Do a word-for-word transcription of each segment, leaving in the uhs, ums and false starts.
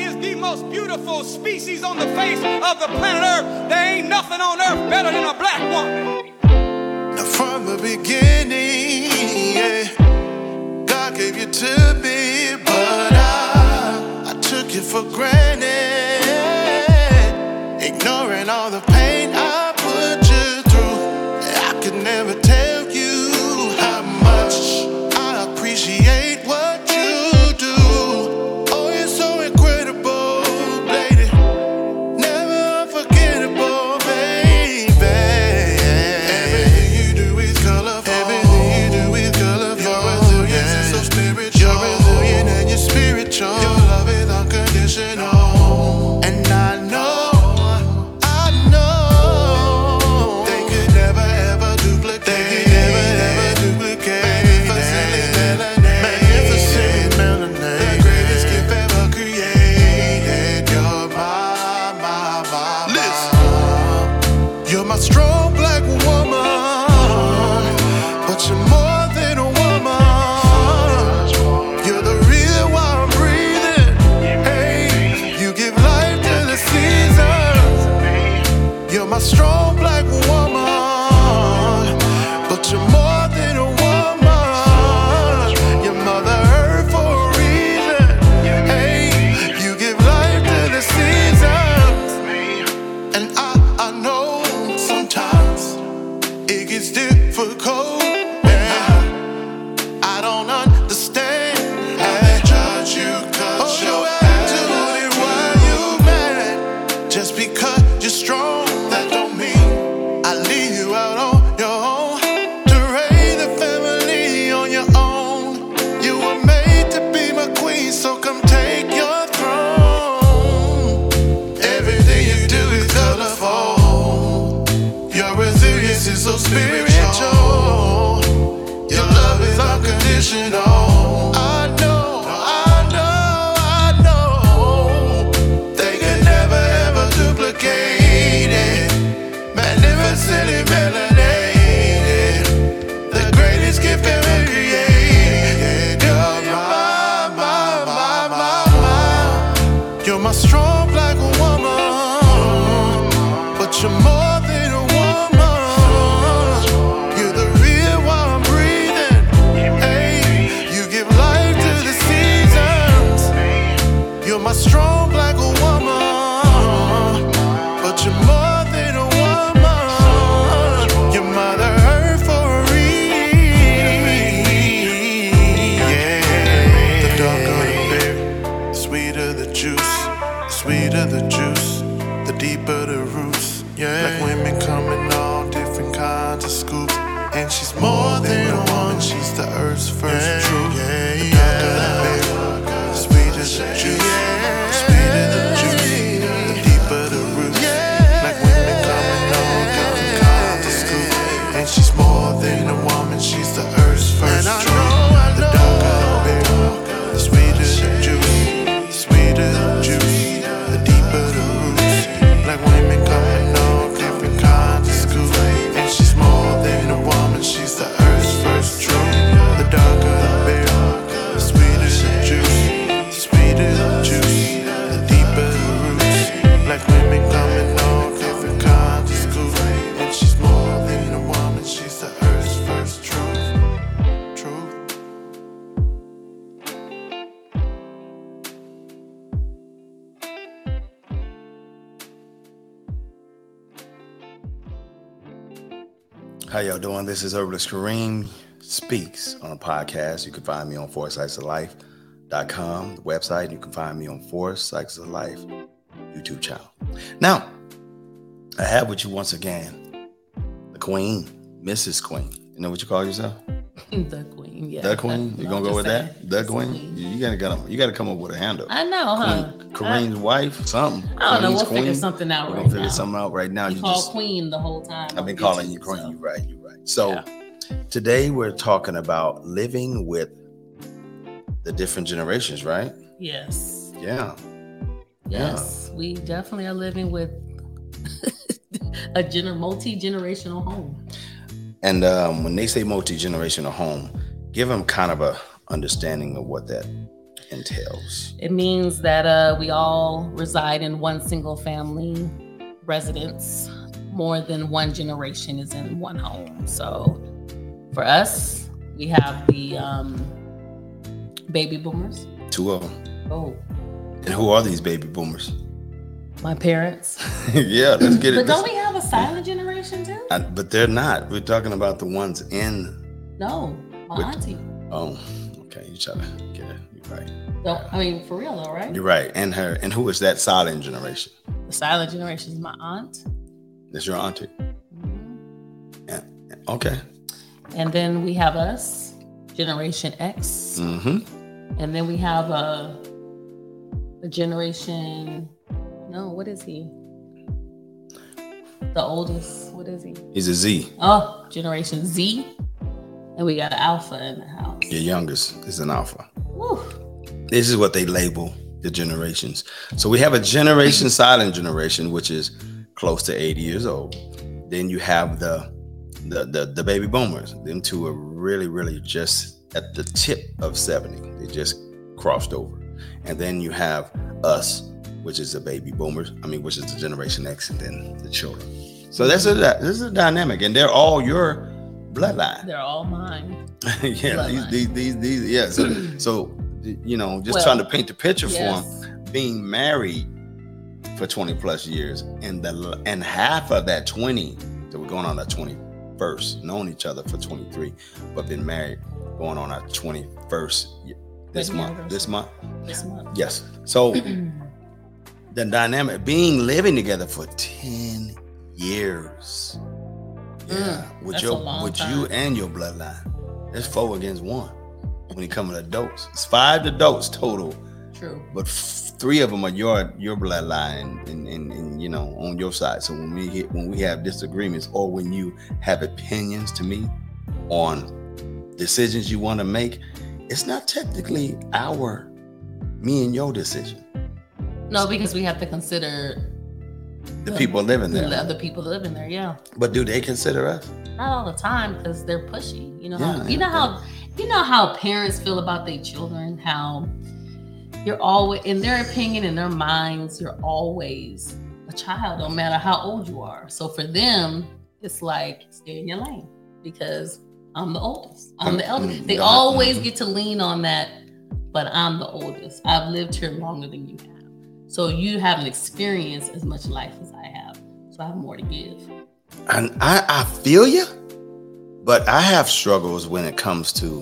is the most beautiful species on the face of the planet Earth. There ain't nothing on earth better than a black woman. Now from the beginning, yeah, God gave you to me, but I, I took you for granted, ignoring all the pain I put you through. I could never tell you how much I appreciate what you do. Oh, you're so incredible, lady, never unforgettable, baby. Everything you do is colorful. Everything you do is colorful. Your resilience is so spiritual. You're resilient and you're spiritual. Your love is unconditional, and I know. Strong black woman, but you're more than a woman. You're the reason why I'm breathing. Hey, you give life to the seasons. You're my strong black woman, but you're more than a woman. You're Mother Earth for a reason. Hey, you give life to the seasons, and I, I know. Sometimes it gets difficult, yeah. I don't understand how they judge you cause oh, you're acting why you mad. Just because you're strong, that don't mean I leave you out on your own to raise a family on your own. You were made to be my queen, so come take your throne. Everything you do is colorful. Your resilience is so spiritual. Your love is unconditional. I know, I know, I know. They can never ever duplicate it. Magnificently melanated. The greatest gift ever created. You're my, my, my, my, my. You're my strong black woman, but you're more. You're my strong black woman, but you're more than a woman. You're Mother Earth for a reason. Yeah. The darker the berry, the sweeter the juice, the sweeter the juice, the deeper the roots. Yeah. Black women come in all different kinds of scoops, and she's more than a woman. She's the earth's first yeah, truth. Yeah, the darker the berry, the sweeter the juice. She's more than a woman, she's the earth's first truth. The darker the berry, the sweeter the juice, the sweeter the juice, the deeper the roots. Black women come in all different kinds of schools, and she's more than a woman, she's the earth's first truth. The darker the berry, the sweeter the juice, the sweeter the juice, the deeper the roots. Black women come in all different kinds of schools, and she's more than a woman, she's the earth's first truth. Truth. How y'all doing? This is Herbalist Kareem Speaks on a podcast. You can find me on four cycles of life dot com, the website. You can find me on four cycles of life YouTube channel. Now, I have with you once again the Queen, Missus Queen. You know what you call yourself? The Queen, yeah. The Queen? You gonna go with saying, that? The Queen? queen? You gotta gotta you gotta come up with a handle. I know, huh? Queen, Kareem's I, wife, something. I don't know. We'll Queen. figure something out We're right gonna figure now. something out right now. You, you call just, Queen the whole time. I've been calling you Queen. So. You're right. You're right. So yeah. Today we're talking about living with the different generations, right? Yes. Yeah. Yes, yeah. We definitely are living with a gener- multi-generational home. And um, when they say multi-generational home, give them kind of a understanding of what that entails? It means that uh, we all reside in one single family residence. More than one generation is in one home. So for us, we have the um, baby boomers. Two of them. Oh, And who are these baby boomers? my parents. Yeah, let's get it. But don't let's- we have a silent generation too? I- but they're not. We're talking about the ones in. No, my With- auntie. Oh, okay. You try to get it. You're right. No, I mean, for real though, right? You're right. And her. And who is that silent generation? The silent generation is my aunt. That's your auntie. Mhm. Yeah. Okay. And then we have us, Generation X. Mm-hmm. And then we have a, a generation, no, what is he? The oldest, what is he? He's a Z. Oh, Generation Z. And we got Alpha in the house. Your youngest is an alpha. Woo. This is what they label the generations. So we have a generation silent generation, which is close to eighty years old. Then you have the the the, the baby boomers. Them two are really, really just at the tip of seventy. They just crossed over. And then you have us, which is the baby boomers. I mean, which is the Generation X, and then the children. So that's a this is a dynamic, and they're all your bloodline. They're all mine. Yeah, these, Bloodline. these, these, these, yeah. So, so, you know, just Well, trying to paint the picture yes. for them, being married for twenty plus years, and the and half of that twenty, so we're going on our twenty-first, known each other for twenty-three, but been married going on our twenty-first this Wedding month. anniversary. This month, This month. yes. So the dynamic, being living together for ten years. Yeah, Mm, with that's your a long with time. you and your bloodline. It's four against one when it comes to adults. It's five adults total, True. but f- three of them are your your bloodline and, and, and you know on your side. So when we get, when we have disagreements or when you have opinions to me on decisions you want to make, it's not technically our me and your decision. No, because we have to consider The people living the there. other people that live in there. Yeah. But do they consider us? Not all the time because they're pushy. You know how Yeah, you know yeah. how you know how parents feel about their children, how you're always in their opinion, in their minds, you're always a child, no matter how old you are. So for them, it's like stay in your lane because I'm the oldest. I'm the eldest. They Yeah. always get to lean on that, but I'm the oldest. I've lived here longer than you have. So you haven't experienced as much life as I have. So I have more to give. And I, I feel you, but I have struggles when it comes to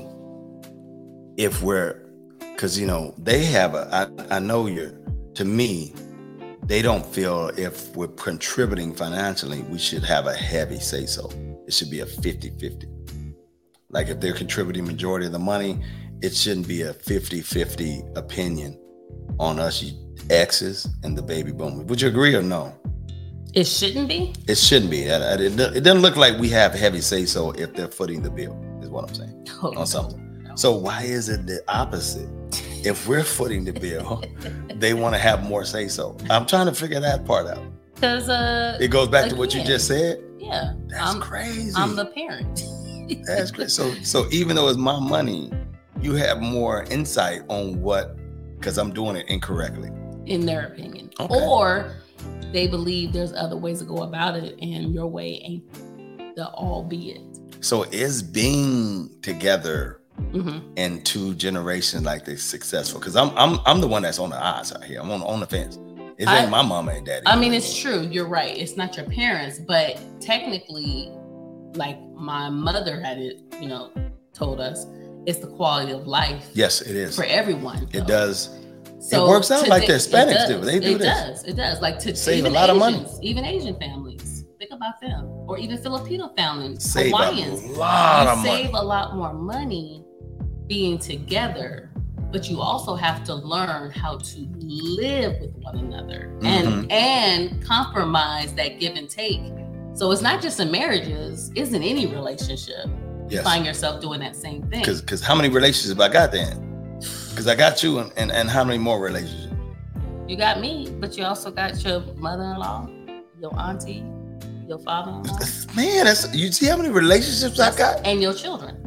if we're, because, you know, they have a, I, I know you're, to me, they don't feel if we're contributing financially, we should have a heavy say so. It should be a fifty-fifty. Like if they're contributing majority of the money, it shouldn't be a fifty-fifty opinion on us exes and the baby boomers. Would you agree or no? It shouldn't be. It shouldn't be. It, it, it doesn't look like we have heavy say so if they're footing the bill, is what I'm saying. Oh, On something. So why is it the opposite? If we're footing the bill, they want to have more say so. I'm trying to figure that part out. Because uh, It goes back to what you again, just said. yeah, That's I'm, crazy. I'm the parent. That's crazy. So so even though it's my money, you have more insight on what, because I'm doing it incorrectly. In their opinion, Okay. or they believe there's other ways to go about it, and your way ain't the all be it. So is being together hmm in two generations like this successful? Because I'm I'm I'm the one that's on the odds out here. I'm on on the fence. It I- ain't my mama and daddy. I mean, it's true. You're right. It's not your parents, but technically, like my mother had it, you know, told us, it's the quality of life Yes, it is. for everyone. It though. does. So it works out to like thi- the Hispanics it do. does. They do it this. does. It does. Like to Save even a lot of money. Asians, even Asian families. Think about them, or even Filipino families, Save Hawaiians. a lot you of money. save a lot more money being together, but you also have to learn how to live with one another Mhm. and and compromise that give and take. So it's not just in marriages; it's in any relationship. You Yes. find yourself doing that same thing. Because because how many relationships I got then? Because I got you and, and and how many more relationships? You got me, but you also got your mother-in-law, your auntie, your father-in-law, Man, that's you see how many relationships I got? and your children.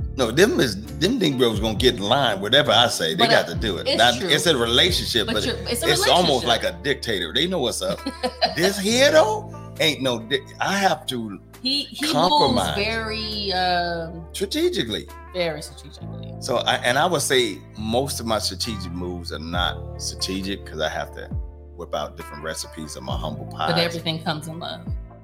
No, them is them Negroes gonna get in line. Whatever I say, they But, got uh, to do it. it's Not- true. it's a relationship, But but, you're- it's it's, a almost relationship. like a dictator. They know what's up. This here though ain't no. Di- I have to He he moves Compromise. very um, strategically. very strategically. So, I, and I would say most of my strategic moves are not strategic because I have to whip out different recipes of my humble pies. But everything comes in love.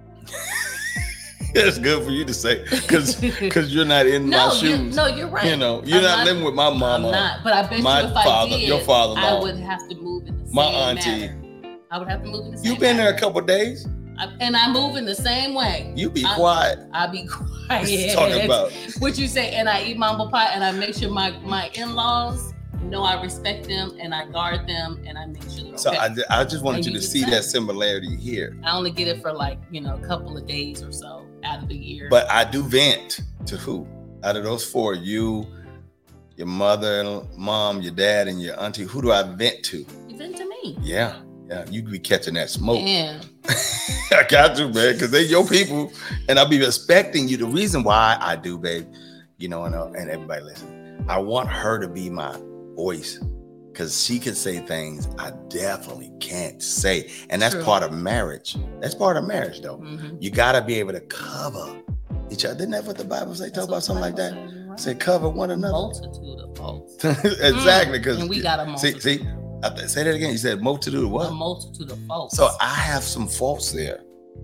It's good for you to say because because you're not in No, my you, shoes. no, you're right. You know, you're I'm not, living with my mama. I'm not. But I bet my you if I father, did, your father-in-law. I would have to move in the My same auntie. manner. I would have to move in the same You've been there manner. a couple days. I, and I move in the same way. You be I- quiet. I be quiet. Talking about what you say, and I eat humble pie, and I make sure my my in-laws know I respect them, and I guard them, and I make sure they're so. okay. I, ju- I just wanted And you you to just see said that it. similarity here. I only get it for like you know a couple of days or so out of the year. But I do vent to who? Out of those four, you, your mother, mom, your dad, and your auntie. Who do I vent to? you vent to me. Yeah, yeah. You be catching that smoke. Yeah. I got you, man, because they your people, and I'll be respecting you. The reason why I do, babe, you know, and, uh, and everybody listen, I want her to be my voice because she can say things I definitely can't say, and that's True. part of marriage. That's part of marriage, though. Mhm. You gotta be able to cover each other. Didn't that what the Bible say? That's Talk what about something like the that. Bible says, right? Say cover one another. Multitude of faults. Exactly, because And we got a see, multitude. see, I th- say that again. You said multitude of A what? multitude of faults. So I have some faults there.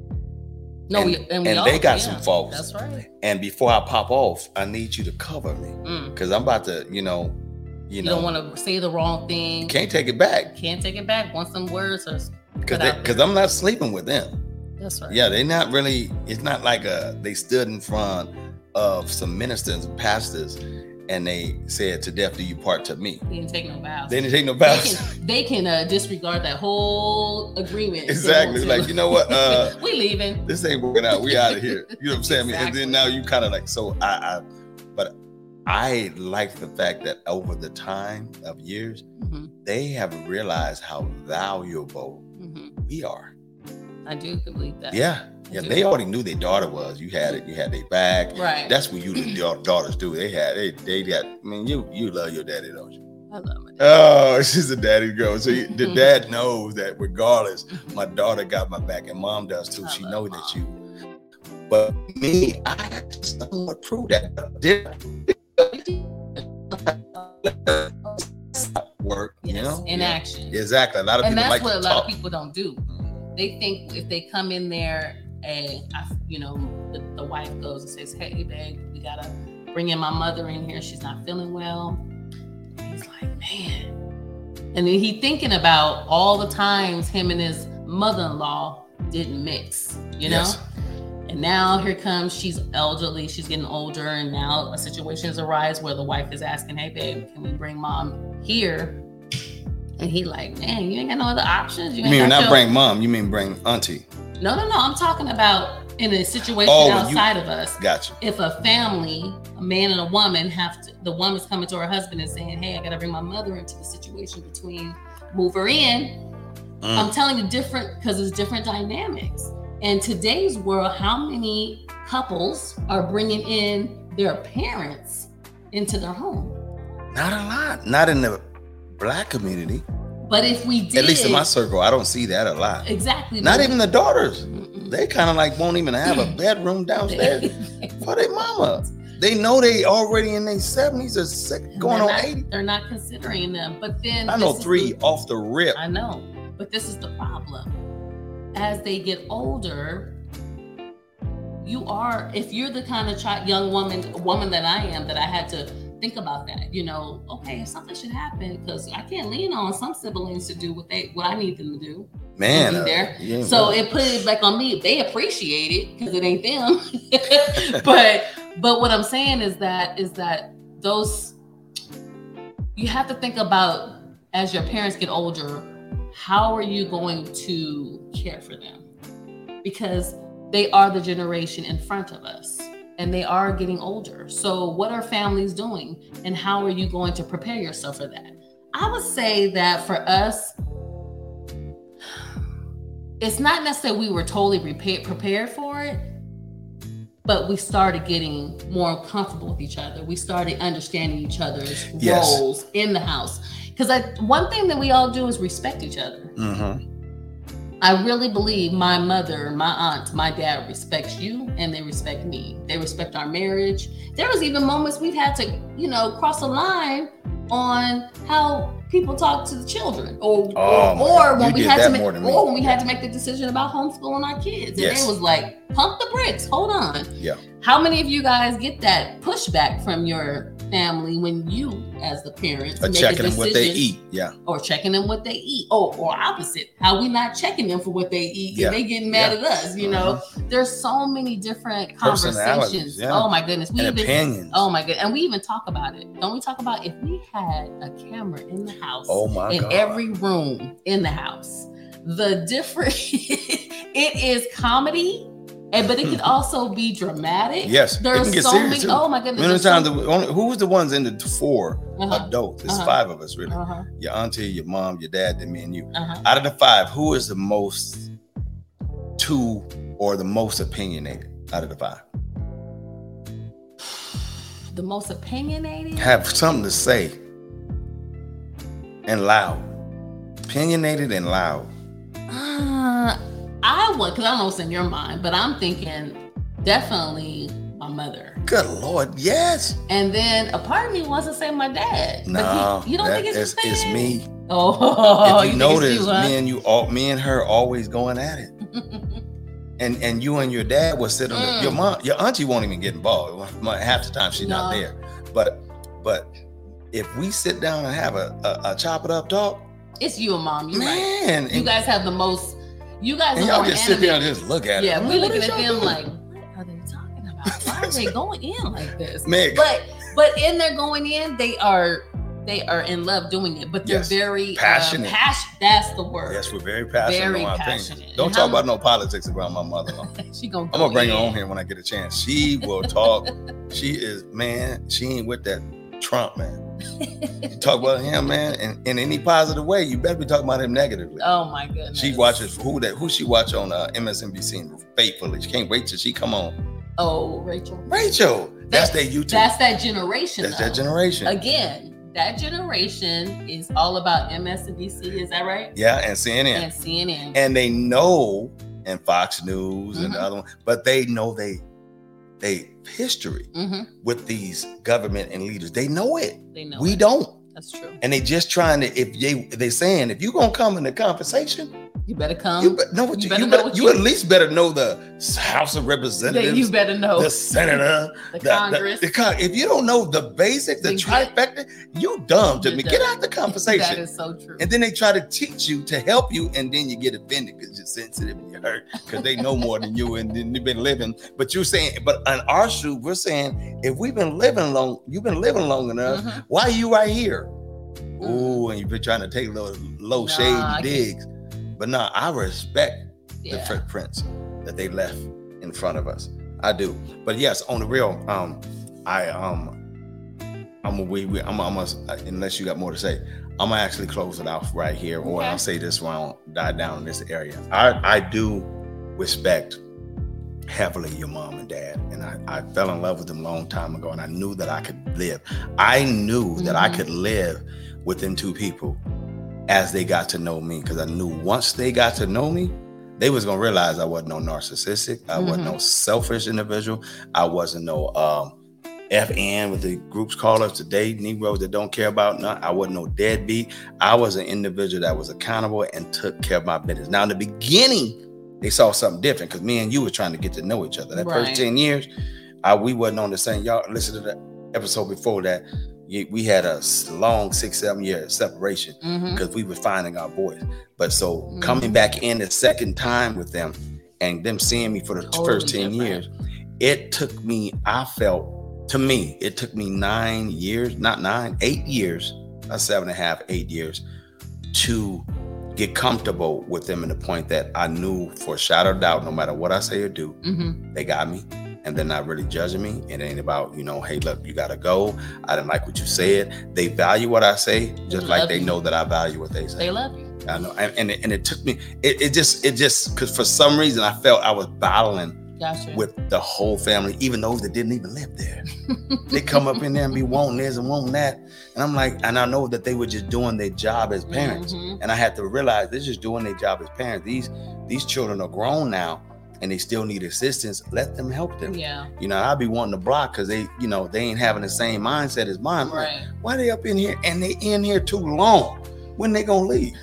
no, and- we, and, we and all, they got yeah, some faults. That's right. And before I pop off, I need you to cover me Mm. because I'm about to, you know, you, You know, don't want to say the wrong thing. you can't take it back Can't take it back once some words are because put out because there. I'm not sleeping with them. That's right. Yeah, they're not really. It's not like a they stood in front of some ministers and pastors and they said, "To death do you part," to me. They didn't take no vows. They didn't take no They vows. can, they can uh, disregard that whole agreement. if they Exactly. want to. Like, you know what? Uh, we leaving. this ain't working out. We out of here. You know what I'm saying? And Exactly. then now you kind of like so. I, I, but I like the fact that over the time of years, hmm they have realized how valuable hmm we are. I do believe that. Yeah, yeah. do. They already knew their daughter was. You had it. You had their back. Right. That's what you the da- daughters do. They had. They they got. I mean, you you love your daddy, don't you? I love it. Oh, she's a daddy girl. So you, the dad knows that regardless, my daughter got my back, and mom does too. I She love knows that mom. you. But me, I have to somewhat prove that. Did work, you Yes, know? in Yeah. action. Exactly. A lot of And people that's like what to a lot talk. of people don't do. They think if they come in there and I, you know, the, the wife goes and says, "Hey, babe, we gotta bring in my mother in here. She's not feeling well." He's like, "Man," and then he thinking about all the times him and his mother-in-law didn't mix, you know. Yes. And now here comes, she's elderly, she's getting older, and now a situation has arisen where the wife is asking, "Hey, babe, can we bring mom here?" And he like, "Man, you ain't got no other options. You ain't mean got not your-" bring mom, you mean bring auntie. No, no, no. I'm talking about in a situation Oh, you- outside of us. Gotcha. If a family, a man and a woman, have to, the woman's coming to her husband and saying, "Hey, I gotta bring my mother into the situation between move her in." Mm. I'm telling you, different because it's different dynamics. In today's world, how many couples are bringing in their parents into their home? Not a lot. Not in the black community. But if we did, At least in my circle, I don't see that a lot. exactly, Not but- even the daughters. Mm-mm. They kind of like won't even have a bedroom downstairs for their mama. They know they already in their seventies or six, going they're on not, eighty. They're not considering them. But then I know this is three the- off the rip. I know, but this is the problem. As they get older, you are, if you're the kind of child, young woman, woman that I am, that I had to think about that. You know, okay, if something should happen, because I can't lean on some siblings to do what they, what I need them to do. Man, be uh, there. yeah, So man. it put it back on me. They appreciate it because it ain't them. but but what I'm saying is that is that those, you have to think about, as your parents get older, how are you going to care for them? Because they are the generation in front of us and they are getting older. So what are families doing and how are you going to prepare yourself for that? I would say that for us, it's not necessarily we were totally prepared prepared for it, but we started getting more comfortable with each other. We started understanding each other's Yes. roles in the house. Because I, one thing that we all do is respect each other. Mm-hmm. I really believe my mother, my aunt, my dad respects you, and they respect me. They respect our marriage. There was even moments we've had to, you know, cross a line on how people talk to the children, or Oh, my or, or God. when You we did had that to make, more than me. or when we had to make the decision about homeschooling our kids, and Yes. it was like, pump the brakes, hold on. Yeah. How many of you guys get that pushback from your family when you, as the parents, Or make a checking them what they decision- eat. Yeah. or checking them what they eat? Oh, or opposite, how we not checking them for what they eat, Yeah. and they getting mad Yeah. at us, you know? There's so many different Personalities, conversations. yeah. Oh my goodness. We And even, opinions. oh my god, and we even talk about it. Don't we talk about if we had a camera in the house, Oh my in God. every room in the house, the different it is comedy, and but it could also be dramatic. Yes, it There's can get so serious, many. too. Oh my goodness. Many there's times, so- the, only, who was the ones in the four Uh-huh. adults? It's Uh-huh. five of us, really. Uh-huh. Your auntie, your mom, your dad, then me and you. Uh-huh. Out of the five, who is the most two or the most opinionated out of the five? The most opinionated. Have something to say and loud. Opinionated and loud. Uh, I would, because I don't know what's in your mind, but I'm thinking definitely my mother. Good Lord, yes. And then a part of me wants to say my dad. but No, he- you don't that- think it's it's, his it's dad? me. Oh, If you, think notice, it's you, huh? me and you, all, me and her, always going at it. And and you and your dad will sit on the, Mm. your mom, your auntie won't even get involved. Half the time she's not No. there. But but if we sit down and have a, a, a chop it up talk, It's you and mom. You're right. man, You and, guys have the most. You guys and are y'all more just sit there and animated. just look at Yeah, it. we What looking is at y'all them doing? like, what are they talking about? Why are they going in like this? Man, But but in their going in, they are they are in love doing it. But they're Yes. very Passionate. Uh, passion. That's the word. yes, we're very passionate Very on our passionate. things. Don't And talk how- about no politics around my mother-in-law. She gonna. I'm gonna bring her in. on here when I get a chance. She will talk. She is, man, she ain't with that Trump, man. You talk about him, man, in, in any positive way, you better be talking about him negatively. Oh my goodness. She watches who that who she watch on uh, M S N B C faithfully. She can't wait till she come on. Oh, Rachel. Rachel, that's That- their YouTube. That's that generation. That's though. that generation. Again, that generation is all about M S N B C. Is that right? Yeah, and C N N. And C N N. And they know, and Fox News and Mhm. the other one, but they know they they history hmm with these government and leaders. They know it. They know. We it. don't. That's true. And they just trying to, if they they saying, if you gonna come in the conversation, You better come. you be, know what you you, better you, know better, what you you- at least better know the House of Yeah, Representatives, you better know the Senator, the the- Congress. the con- if you don't know the basics, the Then get- trifecta, you dumb to You're me. dumb. Get out the that conversation. is so true. And then they try to teach you to help you, and then you get offended because you're sensitive and you're hurt because they know more than you, and then you've been living. But you're saying, but on our shoe, we're saying, if we've been living long, you've been living long enough. Mhm. Why are you right here? Ooh, and you've been trying to take little low Nah, shade I can't- digs. But no, I respect Yeah. the footprints that they left in front of us. I do. But yes, on the real, um, I um, I'm a we, we I'm a, I'm a, unless you got more to say, I'm gonna actually close it off right here, or Okay. I'll say this when I don't die down in this area. I I do respect heavily your mom and dad, and I, I fell in love with them a long time ago, and I knew that I could live. I knew that I Mhm. could live with them two people as they got to know me, because I knew once they got to know me, they was gonna realize I wasn't no narcissistic, I wasn't no selfish individual, I wasn't no um F N with the groups call us today, Negroes that don't care about nothing. I wasn't no deadbeat. I was an individual that was accountable and took care of my business. Now in the beginning, they saw something different because me and you were trying to get to know each other. That Right. first ten years, I, we wasn't on the same. Y'all listen to the episode before that. you- We had a s- long six, seven year separation Mhm. because we were finding our voice. But so Mhm. coming back in the second time with them and them seeing me for the Totally first ten different. years, it took me, I felt, to me, it took me nine years, not nine, eight years, not seven and a half, eight years to get comfortable with them in the point that I knew for a shadow of doubt, no matter what I say or do, Mhm. they got me. And they're not really judging me. It ain't about, you know, hey, look, you gotta go. I didn't like what you said. They value what I say, just like love they you. know that I value what they say. They love you. I know, and and it, and it took me. It, it just, it just, because for some reason I felt I was battling Gotcha. with the whole family, even those that didn't even live there. They come up in there and be wanting this and wanting that. And I'm like, and I know that they were just doing their job as parents. Mm-hmm. And I had to realize they're just doing their job as parents. These these children are grown now and they still need assistance. Let them help them. Yeah. You know, I'd be wanting to block because they, you know, they ain't having the same mindset as mine. I'm Right. like, why they up in here and they in here too long? When they gonna leave?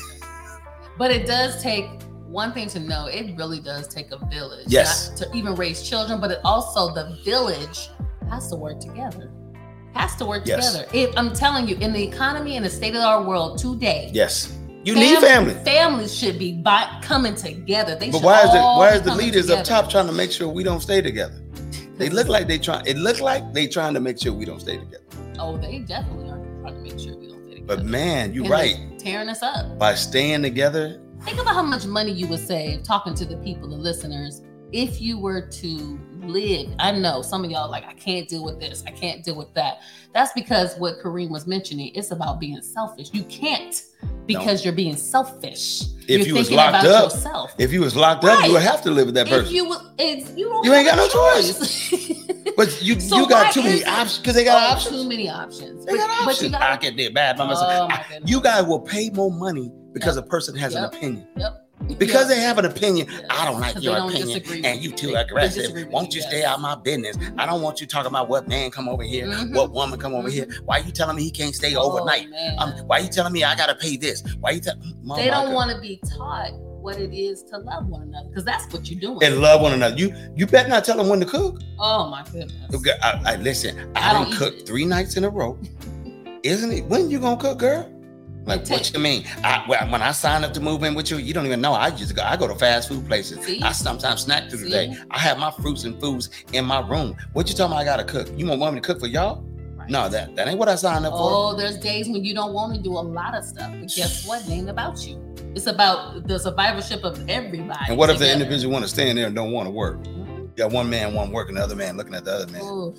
But it does take one thing to know. It really does take a village. Yes. Not to even raise children, but it also the village has to work together. Has to work Yes. together. If, I'm telling you, in the economy and the state of our world today, Yes. You need family. Families should be by, coming together. They But should why is it all why be is the coming leaders up together. top trying to make sure we don't stay together? They look like they trying it look like they trying to make sure we don't stay together. Oh, they definitely are trying to make sure we don't stay together. But man, you're And right. they're tearing us up. By staying together, Think about how much money you would save talking to the people, the listeners, if you were to live. I know some of y'all like, I can't deal with this. I can't deal with that. That's because what Kareem was mentioning, it's about being selfish. You can't because you're being selfish. If you're you was thinking locked about up, yourself. if you was locked up, Right. you would have to live with that If person. you, would- if you, don't You ain't have got a no choice. But you So you got why too many is it- options because they got Oh, options. Too many options. They got But- but options. you I gotta- can do bad by myself. Oh, my I- goodness. you guys will pay more money because Yep. a person has Yep. an opinion. Yep. Because Yep. they have an opinion, Yes. I don't like 'Cause your they don't opinion, disagree and with you you. too They- they aggressive. disagree with Won't you, you yes. stay out my business? I don't want you talking about what man come over here, Mhm. what woman come over here. Why you telling me he can't stay Oh, overnight? man. Um, why you telling me I gotta pay this? Why you tell? They don't want to be taught what it is to love one another because that's what you're doing. and love one another. You you better not tell them when to cook. Oh my goodness. Okay, I, I listen. I, I done don't eat cooked it. three nights in a row. Isn't it? When you gonna cook, girl? Like, It what takes- you mean? I, well, when I sign up to move in with you, you don't even know. I just go. I go to fast food places. See? I sometimes snack through the See? day. I have my fruits and foods in my room. What you talking about? I gotta cook. You want me to cook for y'all? Right. No, that that ain't what I signed up for. Oh, there's days when you don't want to do a lot of stuff, but guess what? It ain't about you. It's about the survivorship of everybody. And what if the together. individual want to stand there and don't want to work? Mhm. You got one man, one working, the other man looking at the other man. Oof.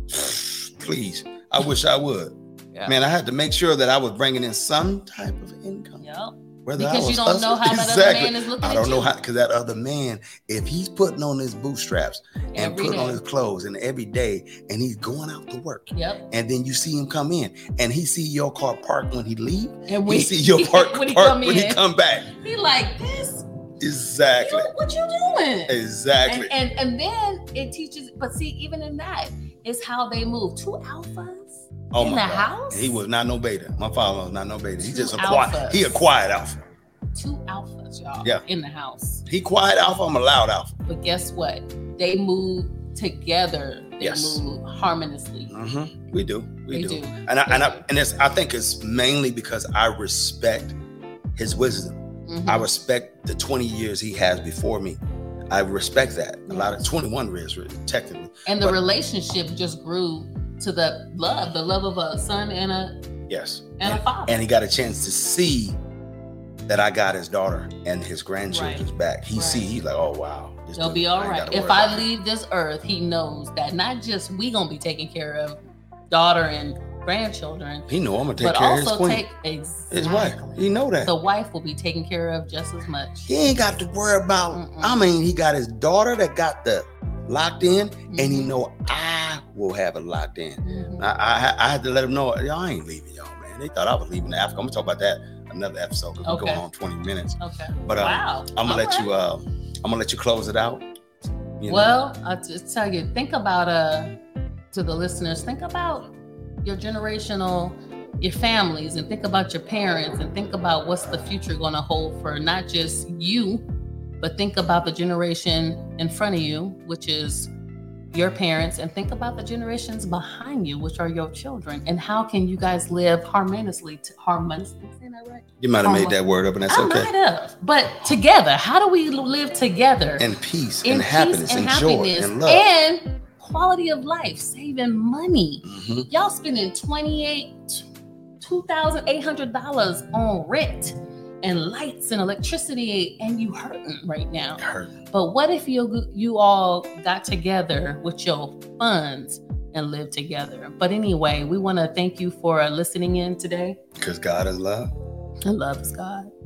Please, I wish I would. Yeah. Man, I had to make sure that I was bringing in some type of income. Yep. Whether I Because you was don't know hustling- how that Exactly. other man is looking I at don't know you. how, because that other man, if he's putting on his bootstraps and Every putting on day. his clothes and every day, and he's going out to work, Yep. and then you see him come in, and he see your car parked when he leave, And he when see your park when he parked come when he in, come back. he like this. Exactly. You, what you doing? Exactly. And, and and then it teaches, but see, even in that, is how they move. Two alphas oh in my the God. house. He was not no beta. My father was not no beta. He Two just a quiet. alphas. He a quiet alpha. Two alphas, y'all. Yeah. In the house. He quiet alpha. I'm a loud alpha. But guess what? They move together. They Yes. move harmoniously. Mm-hmm. We do. We They do. do. And I They and I do. and it's I think it's mainly because I respect his wisdom. Mhm. I respect the twenty years he has before me. I respect that. A lot of twenty-one years, really, technically. And the but- relationship just grew to the love, the love of a son and a Yes. and a father. And he got a chance to see that I got his daughter and his grandchildren's back. He Right. see, he's like, oh wow. this They'll dude, be I all ain't right. gotta If worry I about it. leave this earth, he knows that not just we gonna be taking care of daughter and grandchildren, He know I'm gonna take but care of his also queen. take exactly. His wife. He know that. The wife will be taken care of just as much. He ain't got to worry about. Mm-mm. I mean, he got his daughter that got the locked in, and he Mhm. know I will have it locked in. Mhm. I, I I had to let him know, y'all ain't leaving, y'all, man. They thought I was leaving Africa. I'm gonna talk about that another episode because Okay. we're going on twenty minutes. Okay. But um, wow. I'm gonna All let right. you. Uh, I'm gonna let you close it out. you know? Well, I just tell you, think about uh to the listeners, think about your generational, your families, and think about your parents, and think about what's the future going to hold for not just you, but think about the generation in front of you, which is your parents, and think about the generations behind you, which are your children, and how can you guys live harmoniously, to, harmoniously, saying that right? You might have made Harmon- that word up, and that's I okay. might have, but together, how do we live together? And peace, in and peace happiness, and, and, happiness joy, and love. and quality of life, saving money. Mhm. Y'all spending twenty-eight, two thousand eight hundred dollars on rent and lights and electricity, and you hurting right now. Hurt. But what if you you all got together with your funds and lived together? But anyway, we want to thank you for listening in today. Because God is love. And love is God.